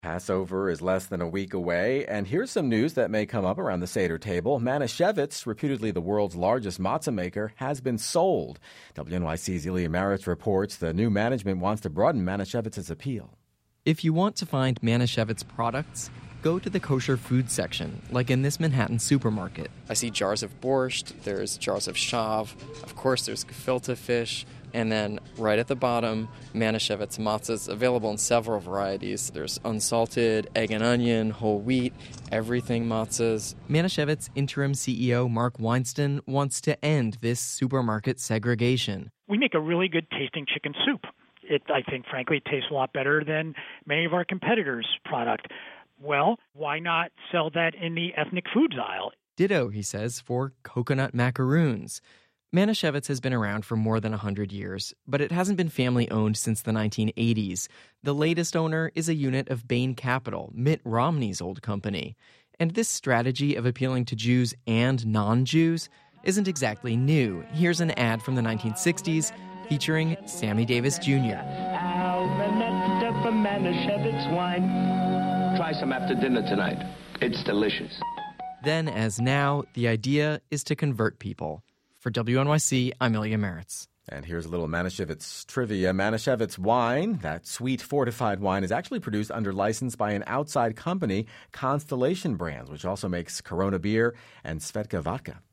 Passover is less than a week away, and here's some news that may come up around the Seder table. Manischewitz, reputedly the world's largest matzah maker, has been sold. WNYC's Ilya Maritz reports the new management wants to broaden Manishewitz's appeal. If you want to find Manischewitz products, go to the kosher food section, like in this Manhattan supermarket. I see jars of borscht, there's jars of shav, of course there's gefilte fish, and then right at the bottom, Manischewitz matzahs available in several varieties. There's unsalted, egg and onion, whole wheat, everything matzahs. Manischewitz interim CEO Mark Weinstein wants to end this supermarket segregation. We make a really good tasting chicken soup. I think, frankly, it tastes a lot better than many of our competitors' product. Well, why not sell that in the ethnic foods aisle? Ditto, he says, for coconut macaroons. Manischewitz has been around for more than 100 years, but it hasn't been family-owned since the 1980s. The latest owner is a unit of Bain Capital, Mitt Romney's old company. And this strategy of appealing to Jews and non-Jews isn't exactly new. Here's an ad from the 1960s featuring Sammy Davis Jr. Almanetta for Manischewitz wine. Try some after dinner tonight. It's delicious. Then, as now, the idea is to convert people. For WNYC, I'm Ilya Maritz. And here's a little Manischewitz trivia. Manischewitz wine, that sweet fortified wine, is actually produced under license by an outside company, Constellation Brands, which also makes Corona beer and Svedka vodka.